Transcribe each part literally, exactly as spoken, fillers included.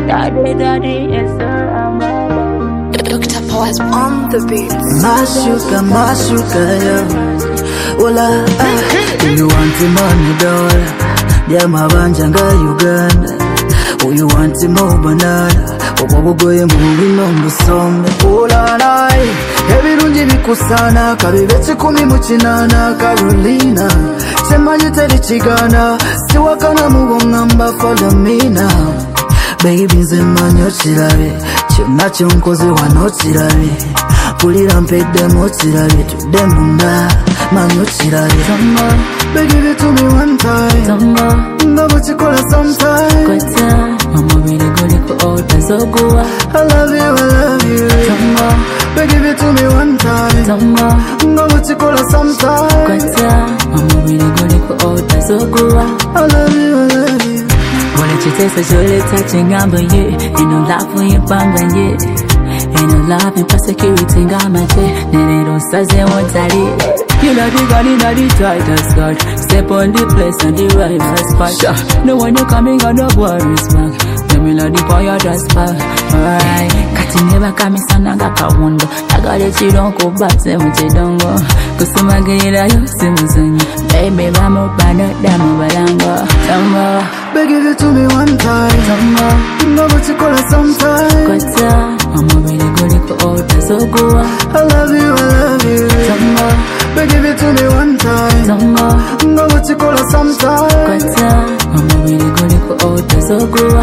Daddy, daddy, yes sir, I'm a Doctor Pause on the beat. My sugar, my sugar, yeah. Ola, ah. Do you want the money, dollar? Yeah, my banjanga Uganda. Oh, you want the more banana? Obo goye muri nombo sombe. Ola, nai. Ebirungi bikusana, kabibetse kumi mukinana, Carolina. Semanye teri chigana, siwakana mubongamba, follow me now. Baby nze manyo chirabe, kyonna kyonkoze wano chirabe. Pulira mpeddemu chirabe, tudde munda manyo chirabe. Tamba, baby give it to me one time. Tamba, nga bukikola sometime. Kwata, omubiri guliko otazoguwa. I love you, I love you. Tamba, baby give it to me one time. Tamba, nga bukikola sometime. Kwata, omubiri guliko otazoguwa. I love you, I love you. Wanna you taste a jolly touching on but yeah, ain't no love for you bang and yeah. Ain't no love and persecuting on my day. Then it don't say what I did. You know the gun in the tightest skirt. Step on the place and the right spot. No one you coming on the worries back. Let me let the boy just back. Alright, Kati never come sana ngaka wondo. I got it you don't go back say what you don't go. Kusuma gira yo simuzanyi. Baby bamo bana damo balango. Tamba, baby give it to me one time. Tamba, nga bukikola sometime. Kwata, omubiri guliko otazoguwa. I love you, I love you. Tamba, baby give it to me one time. Tamba, nga bukikola sometime. Kwata, omubiri guliko otazoguwa.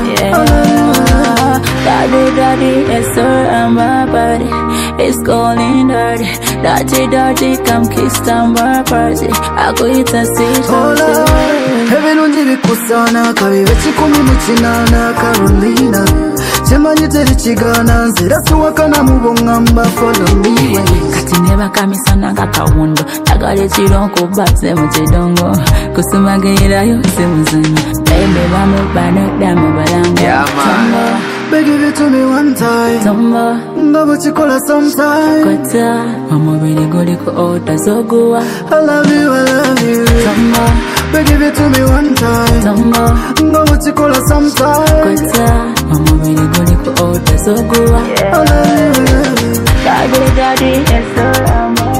Yeah, daddy, daddy, yes sir, I'm my body. It's calling dirty. Dirty, dirty, come kiss down my party. I go eat a seat. Hola, ebirungi bikusana, kabibetse kumi mukinana, Carolina. Semanye teri chigana, nzira siwakana mubongamba, follow me. Kati never come sana ngaka wondo. I got it you don't go back say what you don't go. Kusuma gira yo simuzanyi. Baby bamo bana damo balango. Yeah man, baby give it to me one time. Tamba, nga bukikola sometime. Kwata, omubiri guliko otazoguwa. I love you, I love you. Tamba, baby give it to me one time. Tamba, nga bukikola sometime. Kwata, omubiri guliko otazoguwa. I love you, I love you. Daddy, daddy, yes sir, I'm a